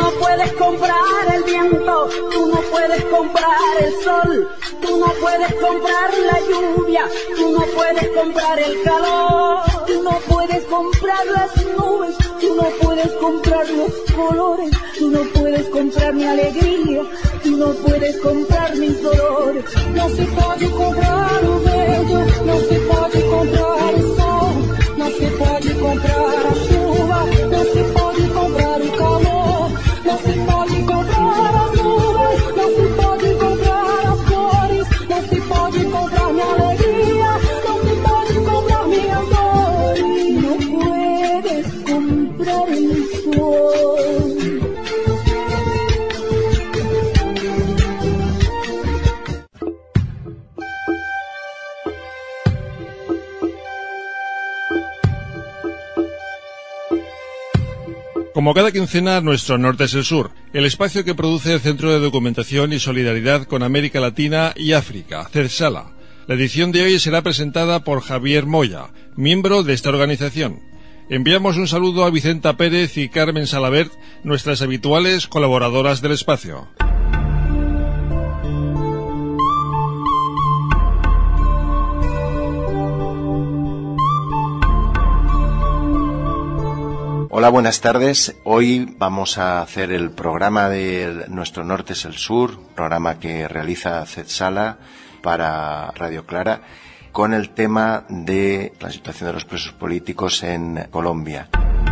no puedes comprar el viento, tú no puedes comprar el sol, tú no puedes comprar la lluvia, tú no puedes comprar el calor, tú no puedes comprar las nubes, tú no puedes comprar los colores, tú no puedes comprar mi alegría, tú no puedes comprar mis dolores. No se puede comprar o bello, no se pode comprar o sol, não se pode comprar a chuva, não se pode comprar o calor, não se pode comprar as nuvens, não se pode comprar as cores, não se pode comprar minha alegria, não se pode comprar minhas dores, não puedes comprar el sol. Como cada quincena, nuestro norte es el sur, el espacio que produce el Centro de Documentación y Solidaridad con América Latina y África, CEDSALA. La edición de hoy será presentada por Javier Moya, miembro de esta organización. Enviamos un saludo a Vicenta Pérez y Carmen Salabert, nuestras habituales colaboradoras del espacio. Hola, buenas tardes. Hoy vamos a hacer el programa de Nuestro Norte es el Sur, programa que realiza CEDSALA para Radio Clara, con el tema de la situación de los presos políticos en Colombia.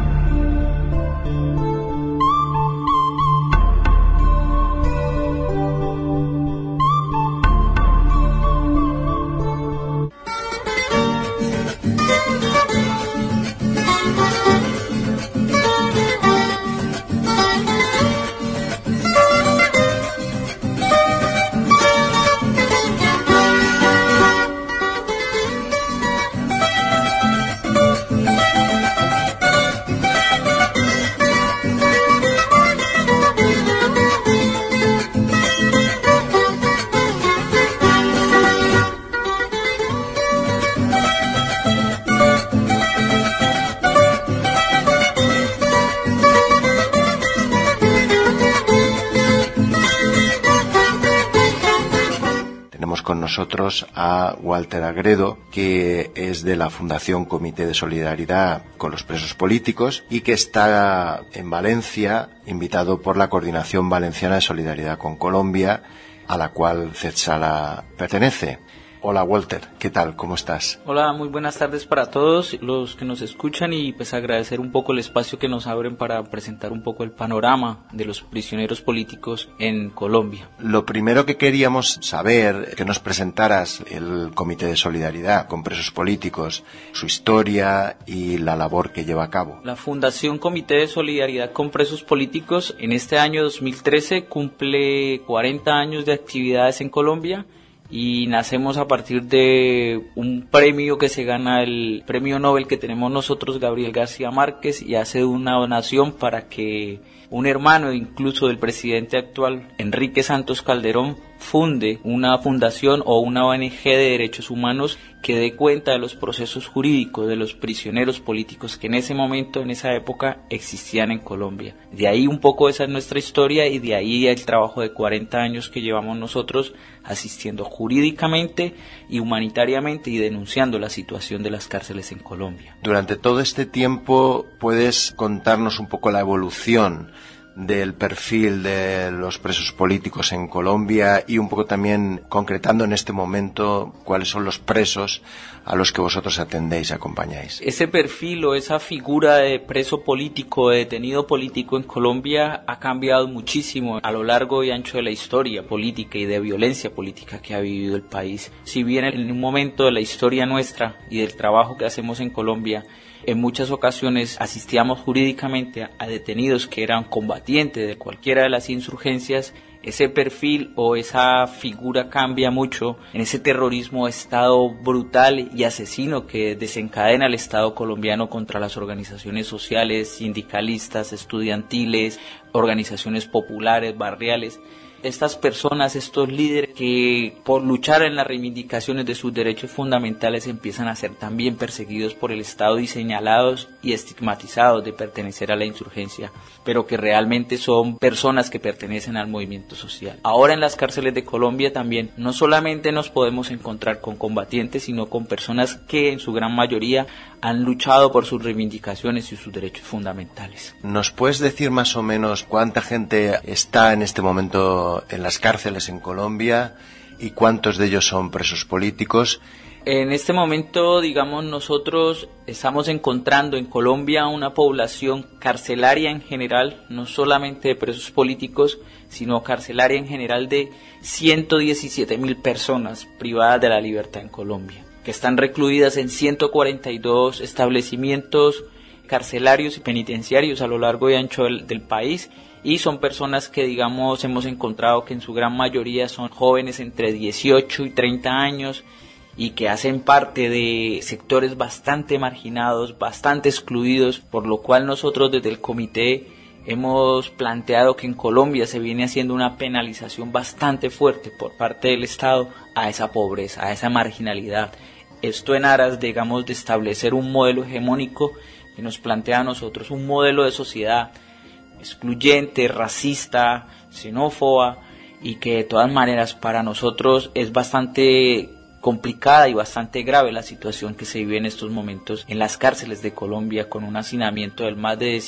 Nosotros a Walter Agredo, que es de la Fundación Comité de Solidaridad con los Presos Políticos y que está en Valencia, invitado por la Coordinación Valenciana de Solidaridad con Colombia, a la cual CEDSALA pertenece. Hola Walter, ¿qué tal? ¿Cómo estás? Hola, muy buenas tardes para todos los que nos escuchan y pues agradecer un poco el espacio que nos abren para presentar un poco el panorama de los prisioneros políticos en Colombia. Lo primero que queríamos saber, que nos presentaras el Comité de Solidaridad con Presos Políticos, su historia y la labor que lleva a cabo. La Fundación Comité de Solidaridad con Presos Políticos en este año 2013 cumple 40 años de actividades en Colombia. Y nacemos a partir de un premio que se gana, el premio Nobel que tenemos nosotros, Gabriel García Márquez, y hace una donación para que un hermano incluso del presidente actual, Enrique Santos Calderón, funde una fundación o una ONG de derechos humanos que dé cuenta de los procesos jurídicos de los prisioneros políticos que en ese momento, en esa época, existían en Colombia. De ahí un poco esa es nuestra historia y de ahí el trabajo de 40 años que llevamos nosotros asistiendo jurídicamente y humanitariamente y denunciando la situación de las cárceles en Colombia. Durante todo este tiempo, ¿puedes contarnos un poco la evolución del perfil de los presos políticos en Colombia y un poco también concretando en este momento cuáles son los presos a los que vosotros atendéis y acompañáis? Ese perfil o esa figura de preso político, de detenido político en Colombia ha cambiado muchísimo a lo largo y ancho de la historia política y de violencia política que ha vivido el país. Si bien en un momento de la historia nuestra y del trabajo que hacemos en Colombia, en muchas ocasiones asistíamos jurídicamente a detenidos que eran combatientes de cualquiera de las insurgencias, ese perfil o esa figura cambia mucho en ese terrorismo de Estado brutal y asesino que desencadena el Estado colombiano contra las organizaciones sociales, sindicalistas, estudiantiles, organizaciones populares, barriales. estas personas, estos líderes que por luchar en las reivindicaciones de sus derechos fundamentales empiezan a ser también perseguidos por el Estado y señalados y estigmatizados de pertenecer a la insurgencia, pero que realmente son personas que pertenecen al movimiento social. Ahora en las cárceles de Colombia también no solamente nos podemos encontrar con combatientes, sino con personas que en su gran mayoría han luchado por sus reivindicaciones y sus derechos fundamentales. ¿Nos puedes decir más o menos cuánta gente está en este momento en las cárceles en Colombia y cuántos de ellos son presos políticos? En este momento, digamos, nosotros estamos encontrando en Colombia una población carcelaria en general, no solamente de presos políticos, sino carcelaria en general de 117.000 personas privadas de la libertad en Colombia, que están recluidas en 142 establecimientos carcelarios y penitenciarios a lo largo y ancho del país, y son personas que, digamos, hemos encontrado que en su gran mayoría son jóvenes entre 18 y 30 años, y que hacen parte de sectores bastante marginados, bastante excluidos, por lo cual nosotros desde el comité hemos planteado que en Colombia se viene haciendo una penalización bastante fuerte por parte del Estado a esa pobreza, a esa marginalidad. Esto en aras, digamos, de establecer un modelo hegemónico que nos plantea a nosotros un modelo de sociedad excluyente, racista, xenófoba, y que de todas maneras para nosotros es bastante complicada y bastante grave la situación que se vive en estos momentos en las cárceles de Colombia, con un hacinamiento del más de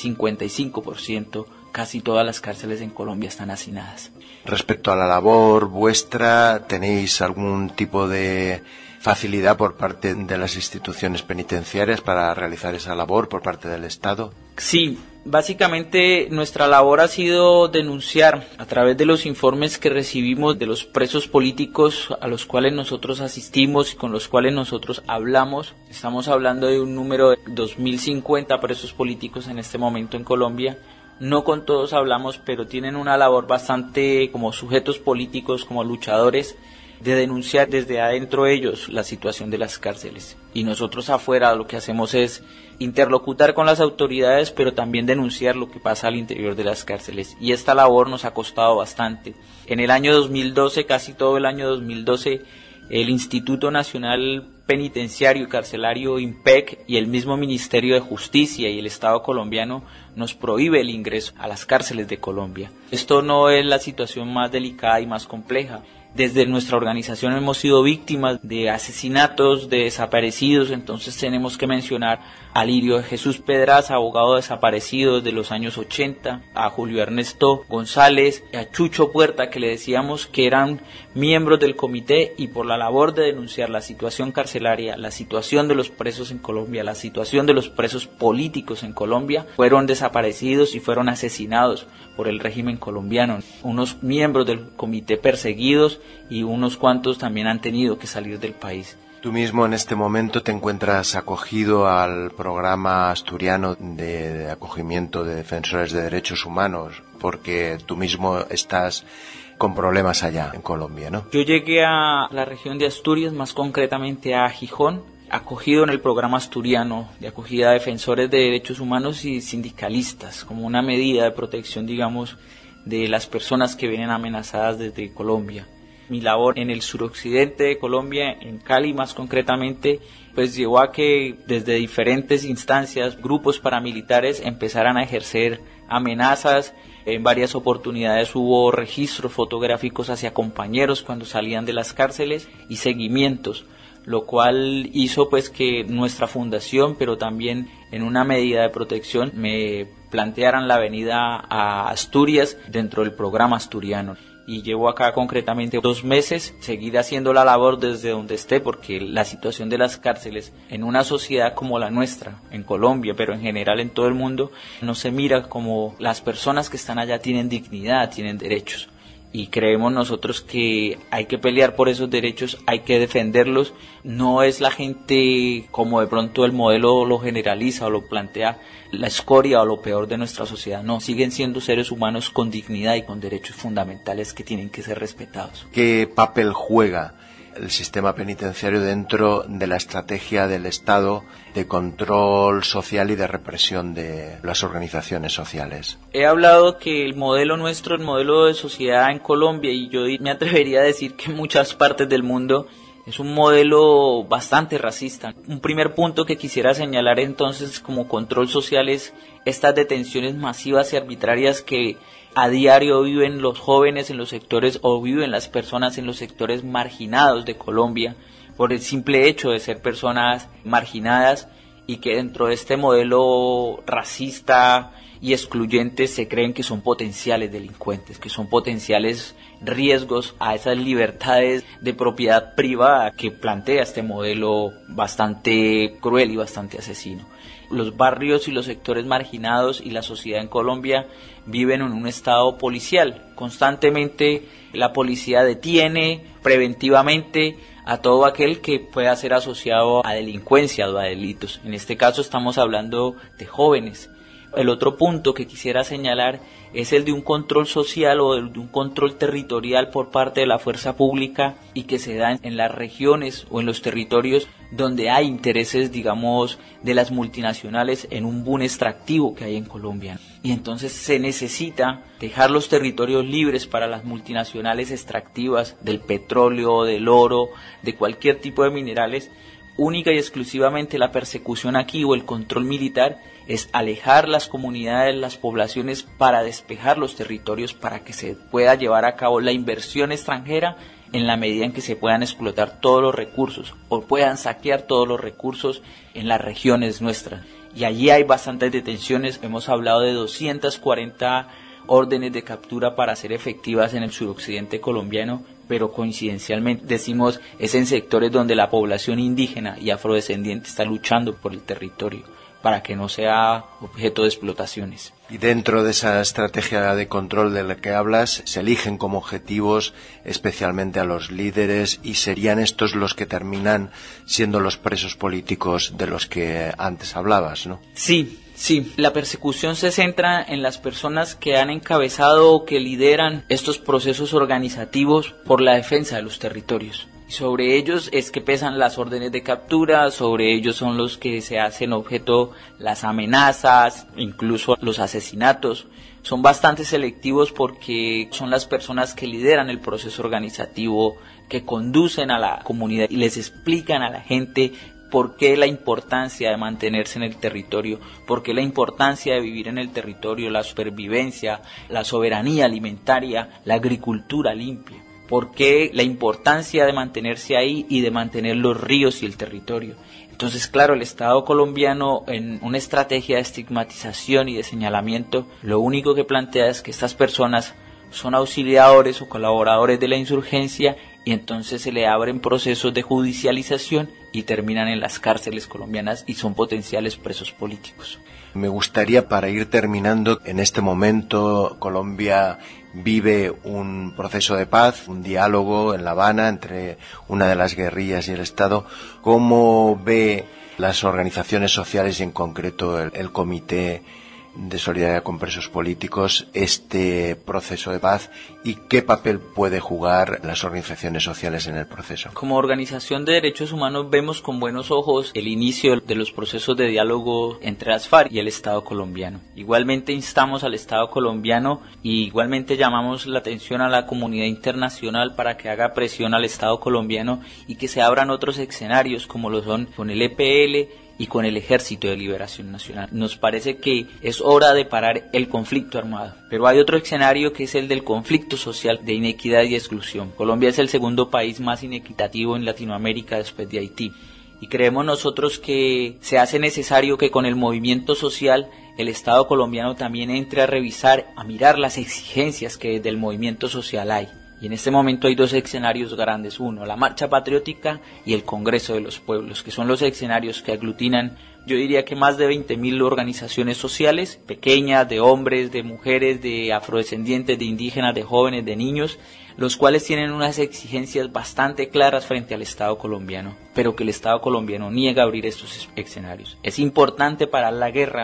55%. Casi todas las cárceles en Colombia están hacinadas. Respecto a la labor vuestra, ¿tenéis algún tipo de facilidad por parte de las instituciones penitenciarias para realizar esa labor por parte del Estado? Sí, básicamente nuestra labor ha sido denunciar a través de los informes que recibimos de los presos políticos a los cuales nosotros asistimos y con los cuales nosotros hablamos. Estamos hablando de un número de 2.050 presos políticos en este momento en Colombia. No con todos hablamos, pero tienen una labor bastante como sujetos políticos, como luchadores, de denunciar desde adentro ellos la situación de las cárceles. Y nosotros afuera lo que hacemos es interlocutar con las autoridades, pero también denunciar lo que pasa al interior de las cárceles. Y esta labor nos ha costado bastante. En el año 2012, casi todo el año 2012, el Instituto Nacional Penitenciario y Carcelario INPEC y el mismo Ministerio de Justicia y el Estado colombiano nos prohíbe el ingreso a las cárceles de Colombia. Esto no es la situación más delicada y más compleja. Desde nuestra organización hemos sido víctimas de asesinatos, de desaparecidos, entonces tenemos que mencionar a Lirio Jesús Pedraza, abogado desaparecido desde los años 80, a Julio Ernesto González, a Chucho Puerta, que le decíamos que eran miembros del comité y por la labor de denunciar la situación carcelaria, la situación de los presos en Colombia, la situación de los presos políticos en Colombia, fueron desaparecidos y fueron asesinados por el régimen colombiano. Unos miembros del comité perseguidos y unos cuantos también han tenido que salir del país. Tú mismo en este momento te encuentras acogido al programa asturiano de acogimiento de defensores de derechos humanos, porque tú mismo estás con problemas allá en Colombia, ¿no? Yo llegué a la región de Asturias, más concretamente a Gijón, acogido en el programa asturiano de acogida a defensores de derechos humanos y sindicalistas, como una medida de protección, digamos, de las personas que vienen amenazadas desde Colombia. Mi labor en el suroccidente de Colombia, en Cali más concretamente, pues llevó a que desde diferentes instancias, grupos paramilitares empezaran a ejercer amenazas. En varias oportunidades hubo registros fotográficos hacia compañeros cuando salían de las cárceles y seguimientos, lo cual hizo pues que nuestra fundación, pero también en una medida de protección, me plantearan la venida a Asturias dentro del programa asturiano. Y llevo acá concretamente 2 meses, seguir haciendo la labor desde donde esté, porque la situación de las cárceles en una sociedad como la nuestra, en Colombia, pero en general en todo el mundo, no se mira como las personas que están allá tienen dignidad, tienen derechos. Y creemos nosotros que hay que pelear por esos derechos, hay que defenderlos. No es la gente como de pronto el modelo lo generaliza o lo plantea, la escoria o lo peor de nuestra sociedad. No, siguen siendo seres humanos con dignidad y con derechos fundamentales que tienen que ser respetados. ¿Qué papel juega el sistema penitenciario dentro de la estrategia del Estado de control social y de represión de las organizaciones sociales. He hablado que el modelo nuestro, el modelo de sociedad en Colombia, y yo me atrevería a decir que en muchas partes del mundo, es un modelo bastante racista. Un primer punto que quisiera señalar entonces como control social es estas detenciones masivas y arbitrarias que a diario viven los jóvenes en los sectores o viven las personas en los sectores marginados de Colombia por el simple hecho de ser personas marginadas, y que dentro de este modelo racista y excluyente se creen que son potenciales delincuentes, que son potenciales riesgos a esas libertades de propiedad privada que plantea este modelo bastante cruel y bastante asesino. Los barrios y los sectores marginados y la sociedad en Colombia viven en un estado policial. Constantemente la policía detiene preventivamente a todo aquel que pueda ser asociado a delincuencia o a delitos. En este caso estamos hablando de jóvenes. El otro punto que quisiera señalar es el de un control social o de un control territorial por parte de la fuerza pública, y que se da en las regiones o en los territorios donde hay intereses, digamos, de las multinacionales en un boom extractivo que hay en Colombia. Y entonces se necesita dejar los territorios libres para las multinacionales extractivas del petróleo, del oro, de cualquier tipo de minerales. Única y exclusivamente la persecución aquí o el control militar es alejar las comunidades, las poblaciones, para despejar los territorios, para que se pueda llevar a cabo la inversión extranjera en la medida en que se puedan explotar todos los recursos o puedan saquear todos los recursos en las regiones nuestras. Y allí hay bastantes detenciones. Hemos hablado de 240 órdenes de captura para ser efectivas en el suroccidente colombiano, pero coincidencialmente decimos es en sectores donde la población indígena y afrodescendiente está luchando por el territorio para que no sea objeto de explotaciones. Y dentro de esa estrategia de control de la que hablas, se eligen como objetivos especialmente a los líderes, y serían estos los que terminan siendo los presos políticos de los que antes hablabas, ¿no? Sí, la persecución se centra en las personas que han encabezado o que lideran estos procesos organizativos por la defensa de los territorios. Sobre ellos es que pesan las órdenes de captura, sobre ellos son los que se hacen objeto las amenazas, incluso los asesinatos. Son bastante selectivos porque son las personas que lideran el proceso organizativo, que conducen a la comunidad y les explican a la gente por qué la importancia de mantenerse en el territorio, por qué la importancia de vivir en el territorio, la supervivencia, la soberanía alimentaria, la agricultura limpia. ¿Por qué la importancia de mantenerse ahí y de mantener los ríos y el territorio? Entonces, claro, el Estado colombiano, en una estrategia de estigmatización y de señalamiento, lo único que plantea es que estas personas son auxiliadores o colaboradores de la insurgencia, y entonces se le abren procesos de judicialización y terminan en las cárceles colombianas y son potenciales presos políticos. Me gustaría, para ir terminando, en este momento Colombia vive un proceso de paz, un diálogo en La Habana entre una de las guerrillas y el Estado. ¿Cómo ve las organizaciones sociales y en concreto el Comité de Solidaridad con Presos Políticos este proceso de paz, y qué papel puede jugar las organizaciones sociales en el proceso? Como organización de derechos humanos vemos con buenos ojos el inicio de los procesos de diálogo entre las FARC y el Estado colombiano. Igualmente instamos al Estado colombiano y igualmente llamamos la atención a la comunidad internacional para que haga presión al Estado colombiano y que se abran otros escenarios como lo son con el EPL y con el Ejército de Liberación Nacional. Nos parece que es hora de parar el conflicto armado, pero hay otro escenario que es el del conflicto social de inequidad y exclusión. Colombia es el segundo país más inequitativo en Latinoamérica después de Haití, y creemos nosotros que se hace necesario que con el movimiento social el Estado colombiano también entre a revisar, a mirar las exigencias que desde el movimiento social hay. Y en este momento hay dos escenarios grandes, uno, la Marcha Patriótica y el Congreso de los Pueblos, que son los escenarios que aglutinan, yo diría que más de 20.000 organizaciones sociales, pequeñas, de hombres, de mujeres, de afrodescendientes, de indígenas, de jóvenes, de niños, los cuales tienen unas exigencias bastante claras frente al Estado colombiano, pero que el Estado colombiano niega abrir estos escenarios. Es importante parar la guerra,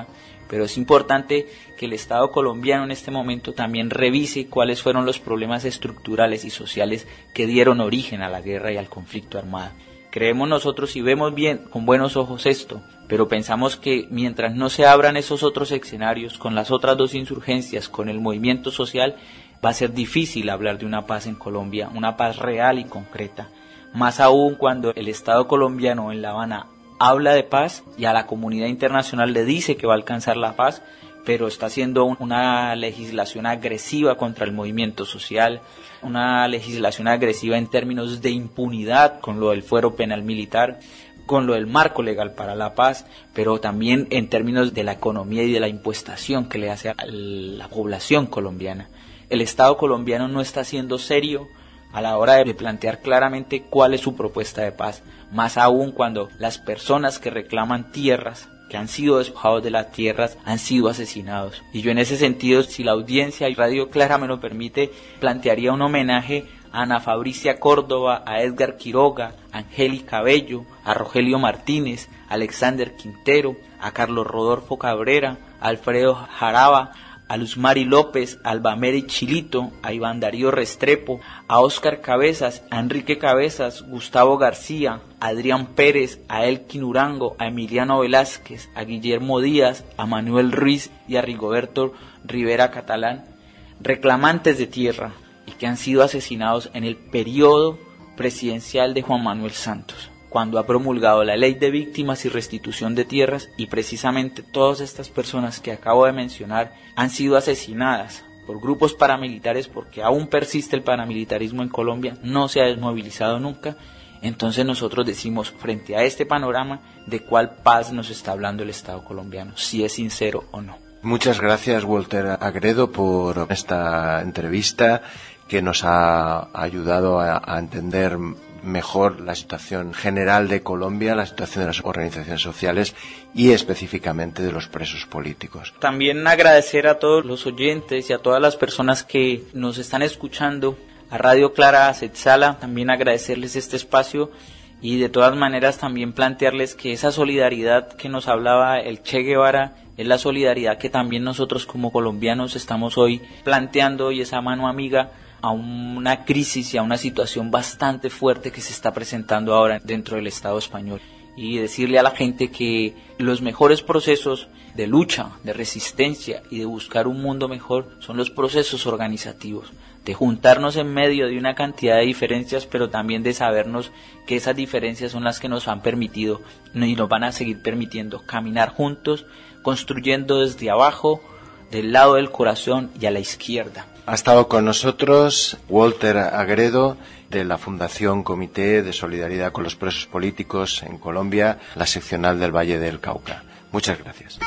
pero es importante que el Estado colombiano en este momento también revise cuáles fueron los problemas estructurales y sociales que dieron origen a la guerra y al conflicto armado. Creemos nosotros y vemos bien, con buenos ojos esto, pero pensamos que mientras no se abran esos otros escenarios con las otras dos insurgencias, con el movimiento social, va a ser difícil hablar de una paz en Colombia, una paz real y concreta. Más aún cuando el Estado colombiano en La Habana habla de paz y a la comunidad internacional le dice que va a alcanzar la paz, pero está haciendo una legislación agresiva contra el movimiento social, una legislación agresiva en términos de impunidad con lo del fuero penal militar, con lo del marco legal para la paz, pero también en términos de la economía y de la impuestación que le hace a la población colombiana. El Estado colombiano no está siendo serio a la hora de plantear claramente cuál es su propuesta de paz, más aún cuando las personas que reclaman tierras, que han sido despojados de las tierras, han sido asesinados. Y yo en ese sentido, si la audiencia y Radio Clara me lo permite, plantearía un homenaje a Ana Fabricia Córdoba, a Edgar Quiroga, a Angélica Bello, a Rogelio Martínez, a Alexander Quintero, a Carlos Rodolfo Cabrera, a Alfredo Jaraba, a Luz Mari López, a Albameri Chilito, a Iván Darío Restrepo, a Óscar Cabezas, a Enrique Cabezas, Gustavo García, a Adrián Pérez, a Elkin Urango, a Emiliano Velázquez, a Guillermo Díaz, a Manuel Ruiz y a Rigoberto Rivera Catalán, reclamantes de tierra y que han sido asesinados en el periodo presidencial de Juan Manuel Santos, cuando ha promulgado la ley de víctimas y restitución de tierras, y precisamente todas estas personas que acabo de mencionar han sido asesinadas por grupos paramilitares, porque aún persiste el paramilitarismo en Colombia, no se ha desmovilizado nunca. Entonces nosotros decimos, frente a este panorama, de cuál paz nos está hablando el Estado colombiano, si es sincero o no. Muchas gracias, Walter Agredo, por esta entrevista que nos ha ayudado a entender mejor la situación general de Colombia, la situación de las organizaciones sociales y específicamente de los presos políticos. También agradecer a todos los oyentes y a todas las personas que nos están escuchando, a Radio Clara, a Setsala, también agradecerles este espacio y de todas maneras también plantearles que esa solidaridad que nos hablaba el Che Guevara es la solidaridad que también nosotros como colombianos estamos hoy planteando, y esa mano amiga a una crisis y a una situación bastante fuerte que se está presentando ahora dentro del Estado español. Y decirle a la gente que los mejores procesos de lucha, de resistencia y de buscar un mundo mejor son los procesos organizativos, de juntarnos en medio de una cantidad de diferencias, pero también de sabernos que esas diferencias son las que nos han permitido y nos van a seguir permitiendo caminar juntos, construyendo desde abajo, del lado del corazón y a la izquierda. Ha estado con nosotros Walter Agredo, de la Fundación Comité de Solidaridad con los Presos Políticos en Colombia, la seccional del Valle del Cauca. Muchas gracias.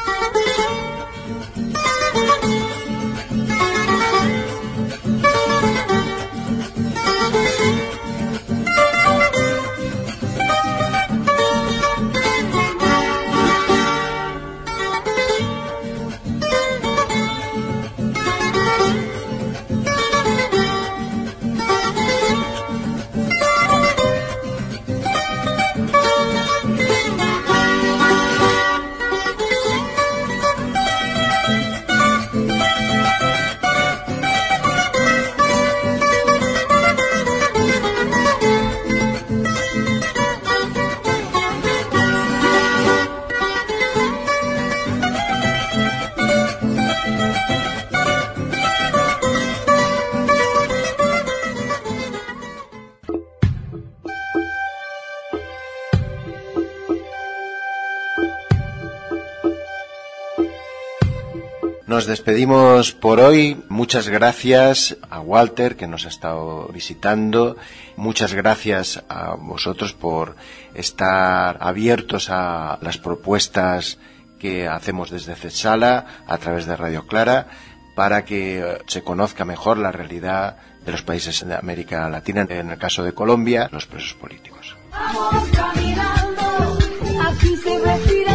Nos despedimos por hoy. Muchas gracias a Walter, que nos ha estado visitando. Muchas gracias a vosotros por estar abiertos a las propuestas que hacemos desde Setsala a través de Radio Clara, para que se conozca mejor la realidad de los países de América Latina, en el caso de Colombia, los presos políticos. Vamos caminando, aquí se respira.